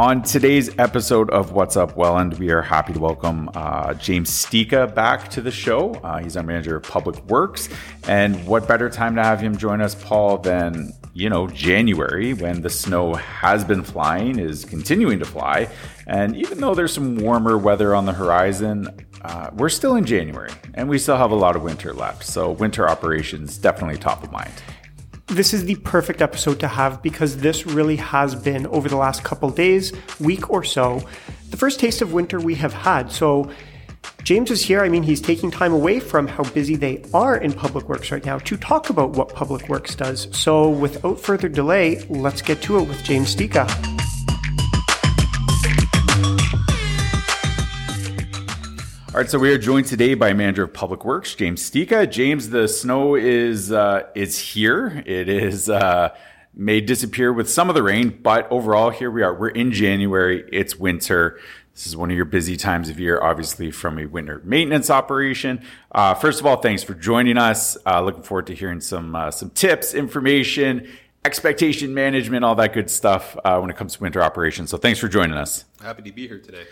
On today's episode of What's Up Welland, we are happy to welcome James Stika back to the show. He's our manager of public works. And what better time to have him join us, Paul, than, January, when the snow has been flying, is continuing to fly. And even though there's some warmer weather on the horizon, we're still in January and we still have a lot of winter left. So winter operations definitely top of mind. This is the perfect episode to have because this really has been, over the last couple days, week or so, the first taste of winter we have had. So James is here. He's taking time away from how busy they are in Public Works right now to talk about what Public Works does. So without further delay, let's get to it with James Stika. All right, so we are joined today by Manager of Public Works, James Stika. James, the snow is here. It is may disappear with some of the rain, but overall, here we are. We're in January. It's winter. This is one of your busy times of year, obviously, from a winter maintenance operation. First of all, thanks for joining us. Looking forward to hearing some tips, information, expectation management, all that good stuff when it comes to winter operations. So thanks for joining us. Happy to be here today.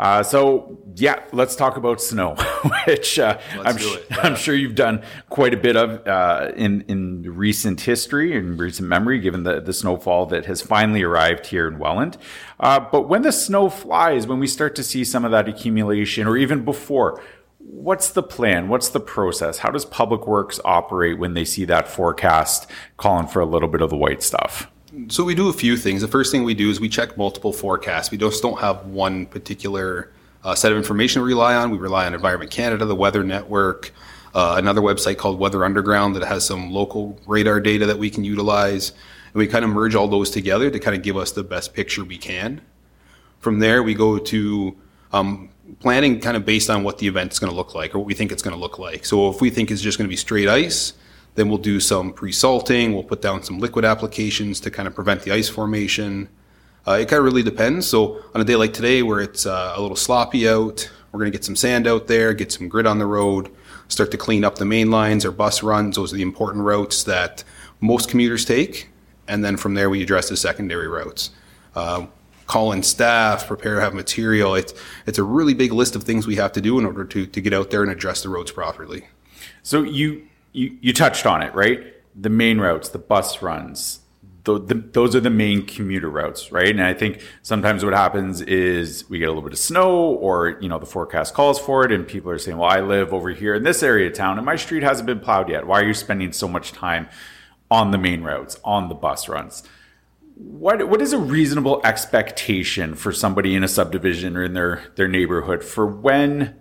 Let's talk about snow, which I'm sure you've done quite a bit of in recent history and recent memory, given the snowfall that has finally arrived here in Welland. But when the snow flies, when we start to see some of that accumulation, or even before, what's the plan? What's the process? How does Public Works operate when they see that forecast calling for a little bit of the white stuff? So we do a few things. The first thing we do is we check multiple forecasts. We just don't have one particular set of information we rely on. We rely on Environment Canada, the Weather Network, another website called Weather Underground that has some local radar data that we can utilize. And we kind of merge all those together to kind of give us the best picture we can. From there, we go to planning kind of based on what the event's going to look like or what we think it's going to look like. So if we think it's just going to be straight ice, then we'll do some pre-salting. We'll put down some liquid applications to kind of prevent the ice formation. It kind of really depends. So on a day like today where it's a little sloppy out, we're going to get some sand out there, get some grit on the road, start to clean up the main lines or bus runs. Those are the important routes that most commuters take. And then from there, we address the secondary routes. Call in staff, prepare, have material. It's a really big list of things we have to do in order to get out there and address the roads properly. So you touched on it, right? The main routes, the bus runs, those are the main commuter routes, right? And I think sometimes what happens is we get a little bit of snow or, the forecast calls for it and people are saying, well, I live over here in this area of town and my street hasn't been plowed yet. Why are you spending so much time on the main routes, on the bus runs? What is a reasonable expectation for somebody in a subdivision or in their neighborhood for when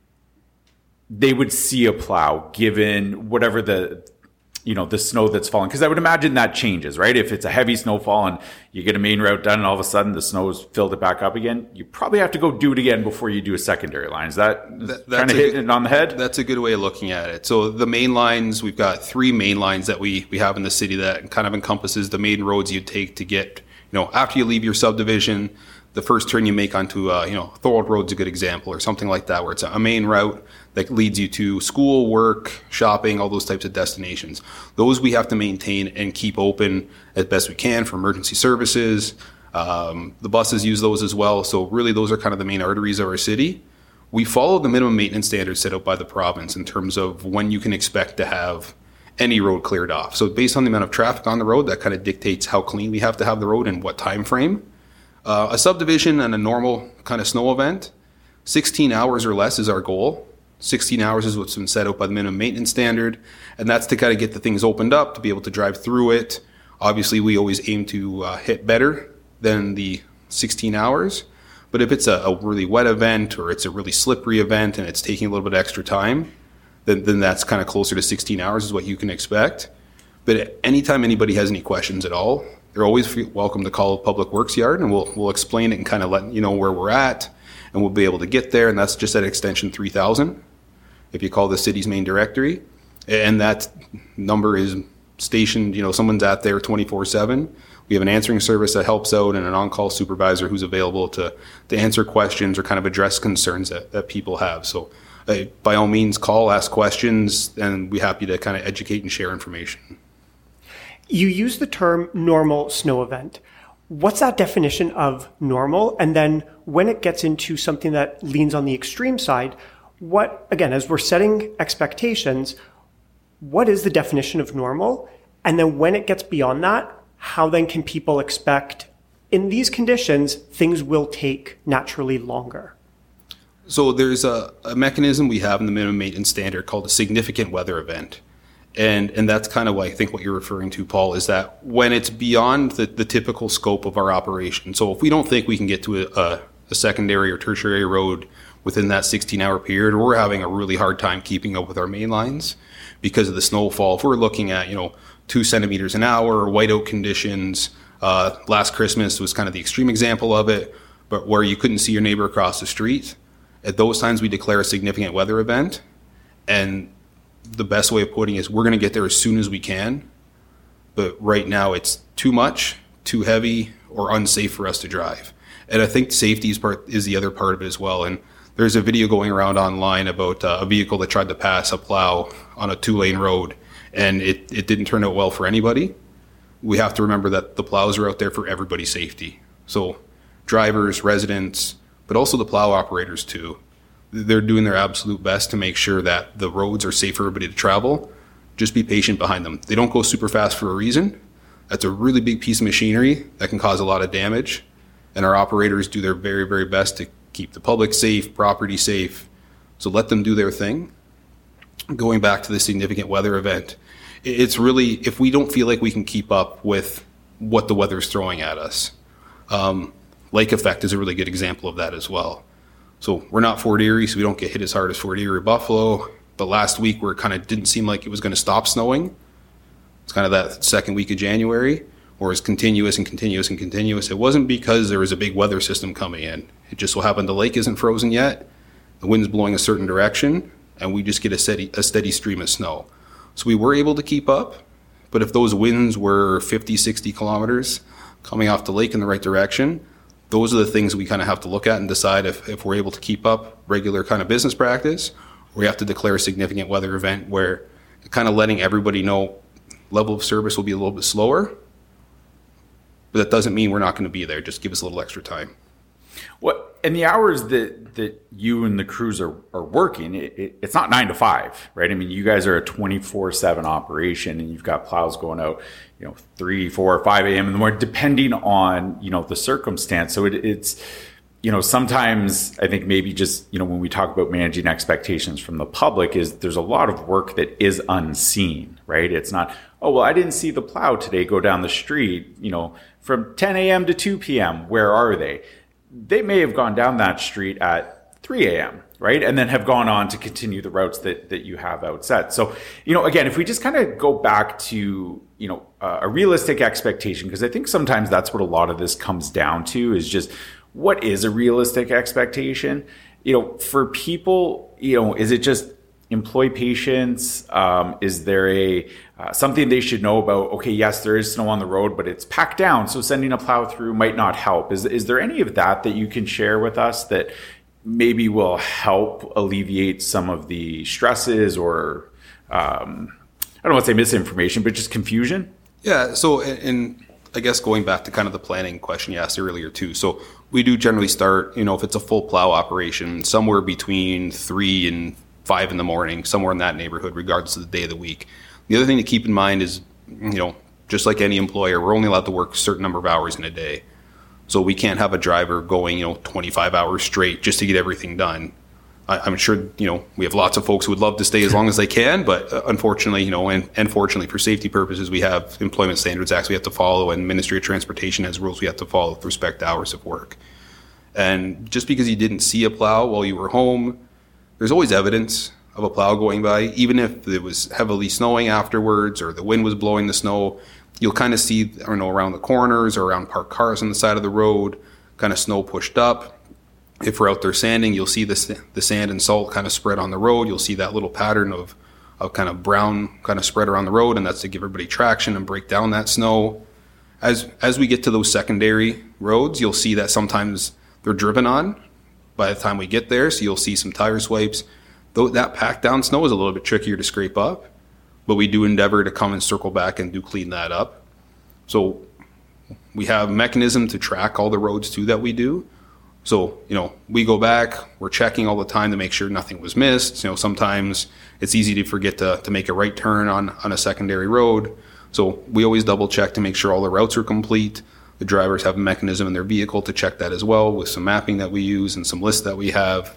they would see a plow, given whatever the snow that's falling? Because I would imagine that changes, right? If it's a heavy snowfall and you get a main route done and all of a sudden the snow's filled it back up again, you probably have to go do it again before you do a secondary line. Is that kind of hitting it on the head? That's a good way of looking at it. So the main lines, we've got 3 main lines that we have in the city that kind of encompasses the main roads you take to get, after you leave your subdivision, the first turn you make onto, Thorold Road's a good example or something like that, where it's a main route that leads you to school, work, shopping, all those types of destinations. Those we have to maintain and keep open as best we can for emergency services. The buses use those as well. So really those are kind of the main arteries of our city. We follow the minimum maintenance standards set out by the province in terms of when you can expect to have any road cleared off. So based on the amount of traffic on the road, that kind of dictates how clean we have to have the road and what time frame. A subdivision and a normal kind of snow event, 16 hours or less is our goal. 16 hours is what's been set out by the minimum maintenance standard, and that's to kind of get the things opened up, to be able to drive through it. Obviously, we always aim to hit better than the 16 hours, but if it's a really wet event or it's a really slippery event and it's taking a little bit of extra time, then that's kind of closer to 16 hours is what you can expect. But anytime anybody has any questions at all, they're always welcome to call Public Works Yard, and we'll explain it and kind of let you know where we're at, and we'll be able to get there. And that's just at extension 3000. If you call the city's main directory, and that number is stationed, someone's at there 24/7. We have an answering service that helps out and an on-call supervisor who's available to answer questions or kind of address concerns that people have. So by all means, call, ask questions, and we're happy to kind of educate and share information. You use the term normal snow event. What's that definition of normal? And then when it gets into something that leans on the extreme side, what, again, as we're setting expectations, what is the definition of normal? And then when it gets beyond that, how then can people expect in these conditions, things will take naturally longer? So there's a mechanism we have in the minimum maintenance standard called a significant weather event. And that's kind of I think what you're referring to, Paul, is that when it's beyond the typical scope of our operation. So if we don't think we can get to a secondary or tertiary road within that 16-hour period, we're having a really hard time keeping up with our main lines because of the snowfall. If we're looking at, 2 centimeters an hour, whiteout conditions, last Christmas was kind of the extreme example of it, but where you couldn't see your neighbor across the street. At those times, we declare a significant weather event, and the best way of putting it is we're going to get there as soon as we can, but right now it's too much, too heavy, or unsafe for us to drive. And I think safety is the other part of it as well. And there's a video going around online about a vehicle that tried to pass a plow on a 2-lane road, and it didn't turn out well for anybody. We have to remember that the plows are out there for everybody's safety. So drivers, residents, but also the plow operators too. They're doing their absolute best to make sure that the roads are safe for everybody to travel. Just be patient behind them. They don't go super fast for a reason. That's a really big piece of machinery that can cause a lot of damage. And our operators do their very, very best to keep the public safe, property safe. So let them do their thing. Going back to the significant weather event, it's really, if we don't feel like we can keep up with what the weather's throwing at us, lake effect is a really good example of that as well. So we're not Fort Erie, so we don't get hit as hard as Fort Erie or Buffalo. But last week, where it kind of didn't seem like it was going to stop snowing, it's kind of that second week of January, or it's continuous and continuous and continuous. It wasn't because there was a big weather system coming in. It just so happened the lake isn't frozen yet, the wind's blowing a certain direction, and we just get a steady stream of snow. So we were able to keep up, but if those winds were 50, 60 kilometers coming off the lake in the right direction, those are the things we kind of have to look at and decide if we're able to keep up regular kind of business practice, or we have to declare a significant weather event where kind of letting everybody know level of service will be a little bit slower, but that doesn't mean we're not going to be there. Just give us a little extra time. And the hours that you and the crews are working, it's not 9 to 5, right? I mean, you guys are a 24/7 operation, and you've got plows going out, 3, 4, 5 a.m. in the morning, depending on, the circumstance. So it's, sometimes I think maybe just, when we talk about managing expectations from the public, is there's a lot of work that is unseen, right? It's not, oh, well, I didn't see the plow today go down the street, from 10 a.m. to 2 p.m. Where are they? They may have gone down that street at 3 a.m., right? And then have gone on to continue the routes that you have outset. So, again, if we just kind of go back to, a realistic expectation, because I think sometimes that's what a lot of this comes down to, is just what is a realistic expectation? For people, is it just employ patience? Is there something they should know about? Okay, yes, there is snow on the road, but it's packed down, so sending a plow through might not help. Is there any of that you can share with us that maybe will help alleviate some of the stresses or I don't want to say misinformation, but just confusion? Yeah. So, and I guess going back to kind of the planning question you asked earlier too. So we do generally start, if it's a full plow operation, somewhere between 3 and 5 in the morning, somewhere in that neighborhood, regardless of the day of the week. The other thing to keep in mind is, just like any employer, we're only allowed to work a certain number of hours in a day. So we can't have a driver going, 25 hours straight just to get everything done. I'm sure, we have lots of folks who would love to stay as long as they can, but unfortunately, and fortunately for safety purposes, we have Employment Standards Acts we have to follow, and Ministry of Transportation has rules we have to follow with respect to hours of work. And just because you didn't see a plow while you were home, there's always evidence of a plow going by. Even if it was heavily snowing afterwards or the wind was blowing the snow, you'll kind of see, around the corners or around parked cars on the side of the road, kind of snow pushed up. If we're out there sanding, you'll see the sand and salt kind of spread on the road. You'll see that little pattern of kind of brown kind of spread around the road, and that's to give everybody traction and break down that snow. As we get to those secondary roads, you'll see that sometimes they're driven on by the time we get there, so you'll see some tire swipes. Though that packed down snow is a little bit trickier to scrape up, but we do endeavor to come and circle back and do clean that up. So we have a mechanism to track all the roads too that we do. So, we go back, we're checking all the time to make sure nothing was missed. Sometimes it's easy to forget to make a right turn on a secondary road. So we always double check to make sure all the routes are complete. The drivers have a mechanism in their vehicle to check that as well with some mapping that we use and some lists that we have.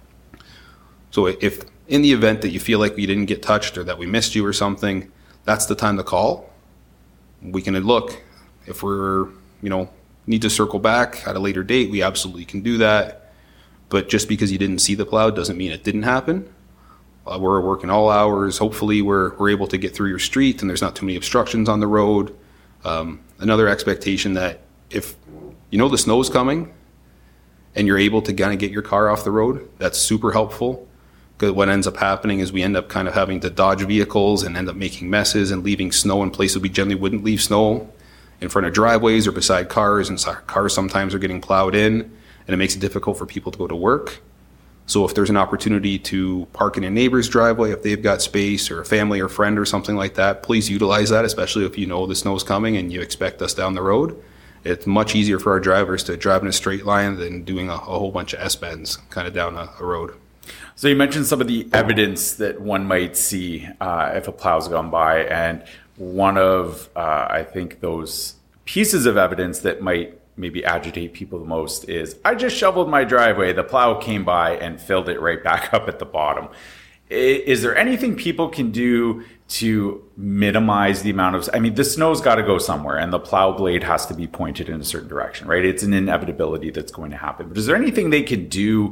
So if in the event that you feel like we didn't get touched or that we missed you or something, that's the time to call. We can look. If we're, need to circle back at a later date, we absolutely can do that. But just because you didn't see the plow doesn't mean it didn't happen. We're working all hours. Hopefully we're able to get through your street and there's not too many obstructions on the road. Another expectation that if the snow is coming and you're able to kind of get your car off the road, that's super helpful. Because what ends up happening is we end up kind of having to dodge vehicles and end up making messes and leaving snow in places we generally wouldn't leave snow, in front of driveways or beside cars, and cars sometimes are getting plowed in, and it makes it difficult for people to go to work. So if there's an opportunity to park in a neighbor's driveway, if they've got space, or a family or friend or something like that, please utilize that, especially if the snow's coming and you expect us down the road. It's much easier for our drivers to drive in a straight line than doing a whole bunch of S-bends kind of down a road. So you mentioned some of the evidence that one might see if a plow's gone by, and one of, I think, those pieces of evidence that might maybe agitate people the most is, I just shoveled my driveway, the plow came by and filled it right back up at the bottom. Is there anything people can do to minimize the amount of, the snow's got to go somewhere and the plow blade has to be pointed in a certain direction, right? It's an inevitability that's going to happen. But is there anything they can do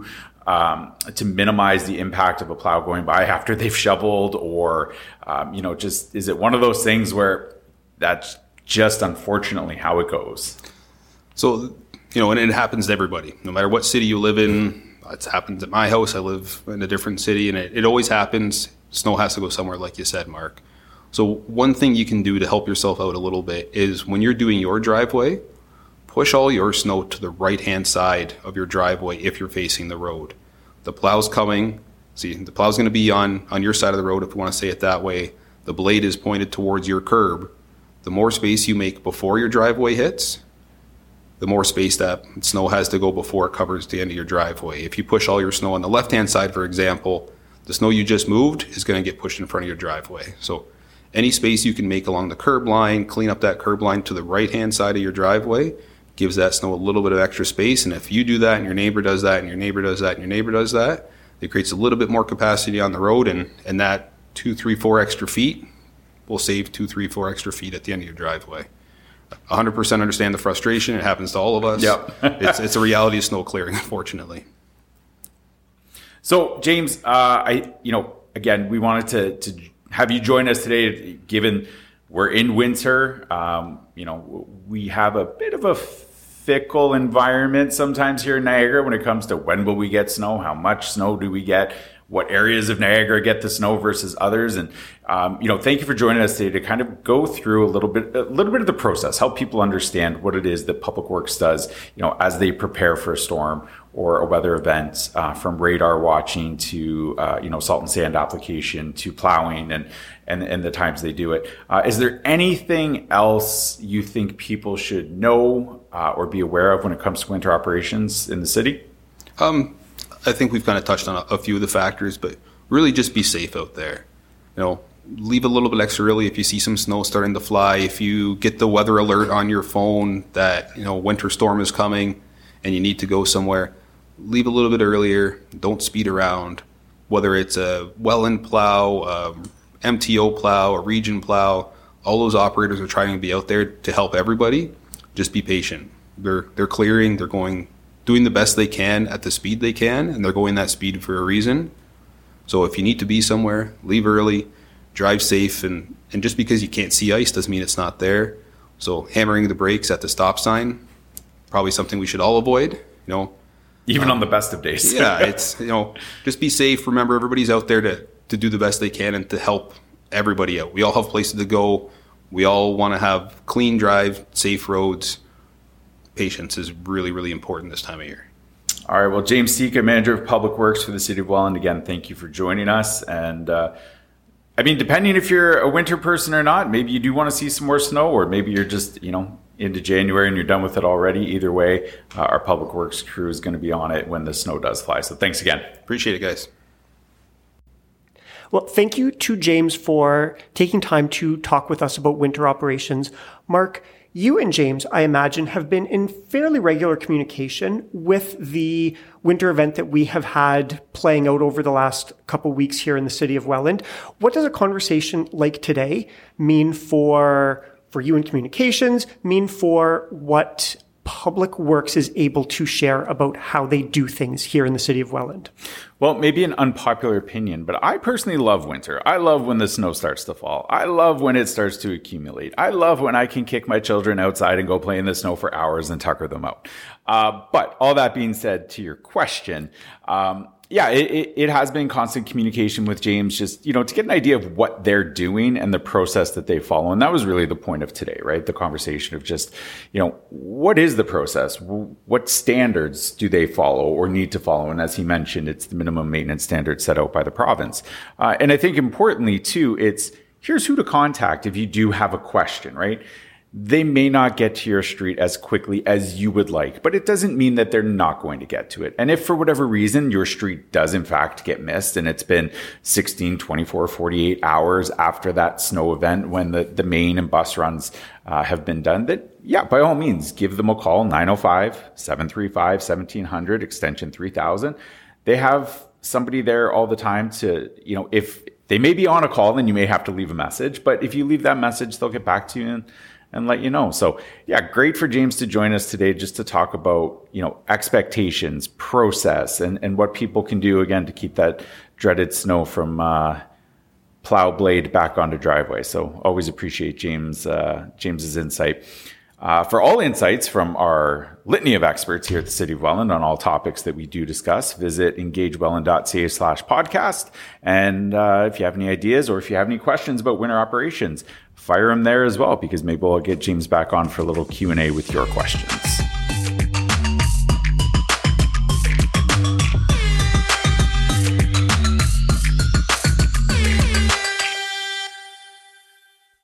to minimize the impact of a plow going by after they've shoveled, or, just, is it one of those things where that's just unfortunately how it goes? So, and it happens to everybody, no matter what city you live in. It's happened at my house. I live in a different city, and it always happens. Snow has to go somewhere, like you said, Mark. So one thing you can do to help yourself out a little bit is when you're doing your driveway, push all your snow to the right-hand side of your driveway if you're facing the road. The plow's coming. See, the plow's going to be on your side of the road, if you want to say it that way. The blade is pointed towards your curb. The more space you make before your driveway hits, the more space that snow has to go before it covers the end of your driveway. If you push all your snow on the left-hand side, for example, the snow you just moved is going to get pushed in front of your driveway. So any space you can make along the curb line, clean up that curb line to the right-hand side of your driveway, gives that snow a little bit of extra space. And if you do that and your neighbor does that and your neighbor does that and your neighbor does that, it creates a little bit more capacity on the road, and that 2, 3, 4 extra feet will save 2, 3, 4 extra feet at the end of your driveway. 100% understand the frustration. It happens to all of us. Yep. It's a reality of snow clearing, unfortunately. So, James, again, we wanted to have you join us today, given we're in winter. We have a bit of a fickle environment sometimes here in Niagara when it comes to when will we get snow, how much snow do we get, what areas of Niagara get the snow versus others. And, thank you for joining us today to kind of go through a little bit of the process, help people understand what it is that Public Works does, as they prepare for a storm or a weather event, from radar watching to, salt and sand application to plowing and the times they do it. Is there anything else you think people should know or be aware of when it comes to winter operations in the city? I think we've kind of touched on a few of the factors, but really just be safe out there. Leave a little bit extra early if you see some snow starting to fly. If you get the weather alert on your phone that, winter storm is coming and you need to go somewhere, leave a little bit earlier. Don't speed around. Whether it's a Welland plow, MTO plow, a region plow, all those operators are trying to be out there to help everybody. Just be patient. They're clearing, they're doing the best they can at the speed they can, and they're going that speed for a reason. So if you need to be somewhere, leave early, drive safe, and just because you can't see ice doesn't mean it's not there. So hammering the brakes at the stop sign, probably something we should all avoid, Even on the best of days. Yeah, it's, just be safe. Remember, everybody's out there to do the best they can and to help everybody out. We all have places to go. We all want to have clean drive, safe roads. Patience is really, really important this time of year. All right. Well, James Sika, Manager of Public Works for the City of Welland, again, thank you for joining us. And depending if you're a winter person or not, maybe you do want to see some more snow, or maybe you're just, into January and you're done with it already, either way, our public works crew is going to be on it when the snow does fly. So thanks again. Appreciate it, guys. Well, thank you to James for taking time to talk with us about winter operations. Mark, you and James, I imagine, have been in fairly regular communication with the winter event that we have had playing out over the last couple of weeks here in the city of Welland. What does a conversation like today mean for you in communications, mean for what Public Works is able to share about how they do things here in the city of Welland? Well, maybe an unpopular opinion, but I personally love winter. I love when the snow starts to fall. I love when it starts to accumulate. I love when I can kick my children outside and go play in the snow for hours and tucker them out. But all that being said, to your question, it has been constant communication with James, just, to get an idea of what they're doing and the process that they follow. And that was really the point of today, right? The conversation of just, what is the process? What standards do they follow or need to follow? And as he mentioned, it's the minimum maintenance standards set out by the province. And I think importantly too, here's who to contact if you do have a question, right? They may not get to your street as quickly as you would like, but it doesn't mean that they're not going to get to it. And if for whatever reason your street does in fact get missed and it's been 16, 24, 48 hours after that snow event when the main and bus runs have been done, by all means, give them a call, 905-735-1700, extension 3000. They have somebody there all the time to, if they may be on a call, then you may have to leave a message, but if you leave that message, they'll get back to you and let you know. So great for James to join us today just to talk about, expectations, process, and what people can do, again, to keep that dreaded snow from plow blade back onto driveway. So always appreciate James's insight. For all insights from our litany of experts here at the City of Welland on all topics that we do discuss, visit engagewelland.ca/podcast. And if you have any ideas or if you have any questions about winter operations, fire them there as well, because maybe we'll get James back on for a little Q&A with your questions.